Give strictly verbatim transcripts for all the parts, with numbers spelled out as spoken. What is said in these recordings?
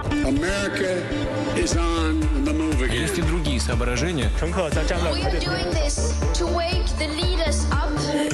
America is on the move again. Есть и другие соображения. We are doing this to wake the leaders up.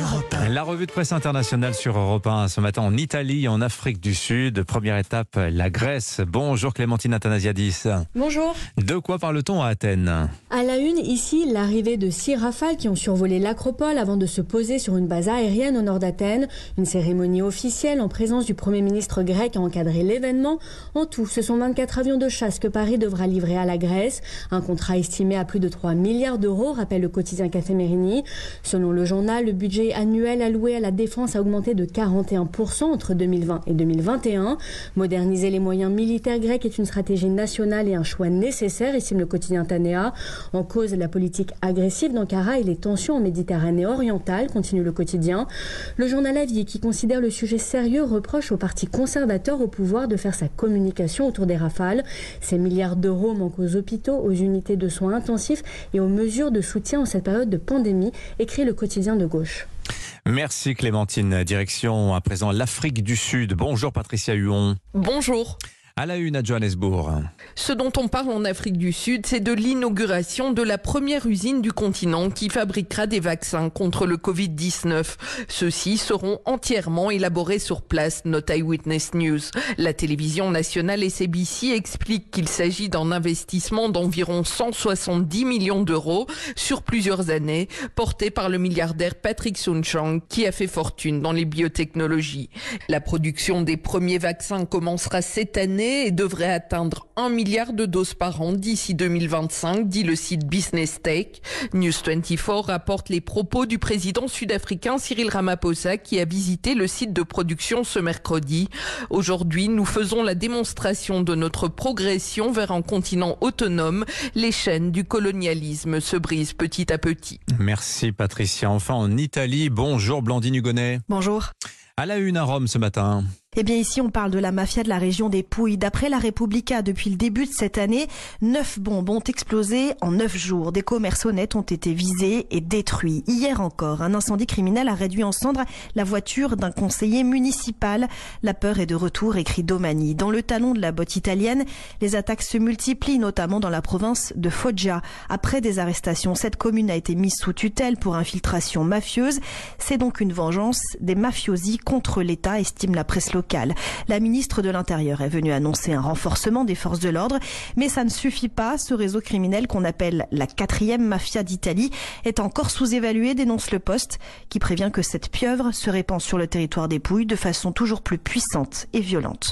La revue de presse internationale sur Europe un ce matin en Italie, en Afrique du Sud. Première étape, la Grèce. Bonjour Clémentine Athanasiadis. Bonjour. De quoi parle-t-on à Athènes ? À la une, ici, l'arrivée de six rafales qui ont survolé l'Acropole avant de se poser sur une base aérienne au nord d'Athènes. Une cérémonie officielle en présence du Premier ministre grec a encadré l'événement. En tout, ce sont vingt-quatre avions de chasse que Paris devra livrer à la Grèce. Un contrat estimé à plus de trois milliards d'euros, rappelle le quotidien Café Mérini. Selon le journal, le budget annuel alloué à la défense a augmenté de quarante et un pour cent entre deux mille vingt et deux mille vingt et un. Moderniser les moyens militaires grecs est une stratégie nationale et un choix nécessaire, estime le quotidien Tanea. En cause, la politique agressive d'Ankara et les tensions en Méditerranée orientale, continue le quotidien. Le journal Avis, qui considère le sujet sérieux, reproche au parti conservateur au pouvoir de faire sa communication autour des rafales. Ces milliards d'euros manquent aux hôpitaux, aux unités de soins intensifs et aux mesures de soutien en cette période de pandémie, écrit le quotidien de gauche. Merci Clémentine. Direction à présent l'Afrique du Sud. Bonjour Patricia Huon. Bonjour. À la une à Johannesburg. Ce dont on parle en Afrique du Sud, c'est de l'inauguration de la première usine du continent qui fabriquera des vaccins contre le covid dix-neuf. Ceux-ci seront entièrement élaborés sur place, note Eyewitness News. La télévision nationale S A B C explique qu'il s'agit d'un investissement d'environ cent soixante-dix millions d'euros sur plusieurs années, porté par le milliardaire Patrick Soon-Shiong qui a fait fortune dans les biotechnologies. La production des premiers vaccins commencera cette année et devrait atteindre un milliard de doses par an d'ici deux mille vingt-cinq, dit le site Business Tech. News vingt-quatre rapporte les propos du président sud-africain Cyril Ramaphosa qui a visité le site de production ce mercredi. Aujourd'hui, nous faisons la démonstration de notre progression vers un continent autonome. Les chaînes du colonialisme se brisent petit à petit. Merci Patricia. Enfin en Italie, bonjour Blandine Hugonnet. Bonjour. À la une à Rome ce matin. Eh bien ici on parle de la mafia de la région des Pouilles. D'après la Repubblica, depuis le début de cette année, neuf bombes ont explosé en neuf jours. Des commerces honnêtes ont été visés et détruits. Hier encore, un incendie criminel a réduit en cendres la voiture d'un conseiller municipal. La peur est de retour, écrit Domani. Dans le talon de la botte italienne, les attaques se multiplient, notamment dans la province de Foggia. Après des arrestations, cette commune a été mise sous tutelle pour infiltration mafieuse. C'est donc une vengeance des mafiosi contre l'État, estime la presse locale. La ministre de l'Intérieur est venue annoncer un renforcement des forces de l'ordre, mais ça ne suffit pas. Ce réseau criminel qu'on appelle la quatrième mafia d'Italie est encore sous-évalué, dénonce le Poste, qui prévient que cette pieuvre se répand sur le territoire des Pouilles de façon toujours plus puissante et violente.